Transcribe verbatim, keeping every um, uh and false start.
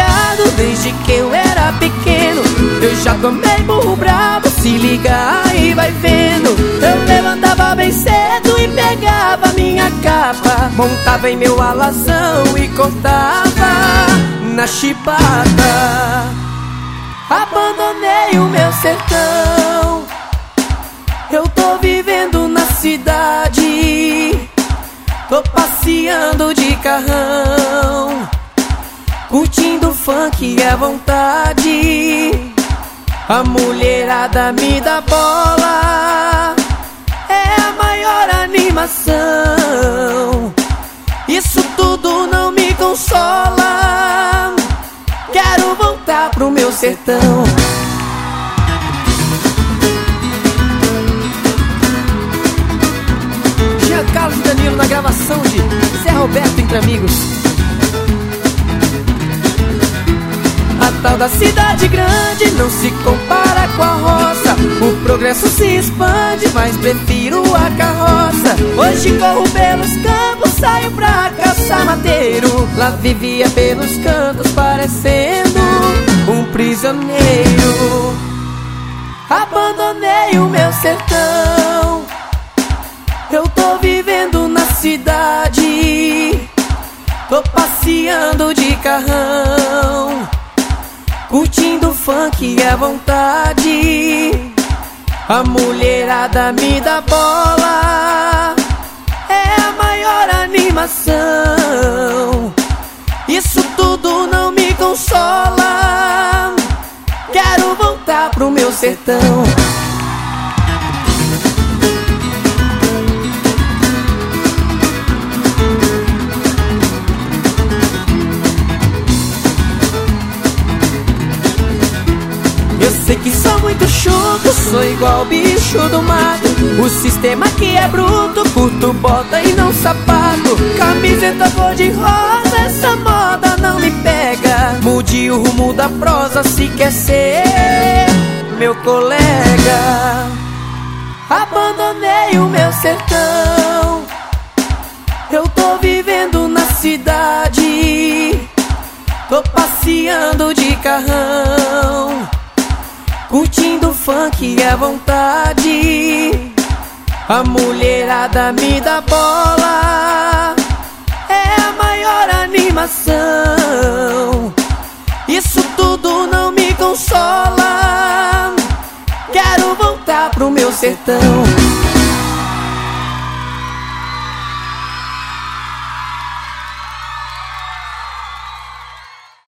ligado, desde que eu era pequeno. Eu já tomei burro bravo, se liga aí vai vendo. Eu levantava bem cedo e pegava minha capa, montava em meu alazão e cortava na chibata. Abandonei o meu sertão, eu tô vivendo na cidade. Tô passeando de carrão, curtindo funk à vontade. A mulherada me dá bola, é a maior animação. Isso tudo não me consola, quero voltar pro meu sertão. Jean Carlos e Danilo na gravação de Zé Roberto Entre Amigos. A tal da cidade grande não se compara com a roça. O progresso se expande, mas prefiro a carroça. Hoje corro pelos campos, saio pra caçar mateiro. Lá vivia pelos cantos parecendo um prisioneiro. Abandonei o meu sertão, eu tô vivendo na cidade. Tô passeando de carrão, curtindo funk à vontade. A mulherada me dá bola, é a maior animação. Isso tudo não me consola, quero voltar pro meu sertão. Eu sei que sou muito chucro, sou igual bicho do mato. O sistema aqui é bruto, curto bota e não sapato. Camiseta cor de rosa, essa moda não me pega. Mude o rumo da prosa se quer ser meu colega. Abandonei o meu sertão, eu tô vivendo na cidade. Tô passeando de carrão, curtindo funk à vontade. A mulherada me dá bola, é a maior animação. Isso tudo não me consola, quero voltar pro meu sertão.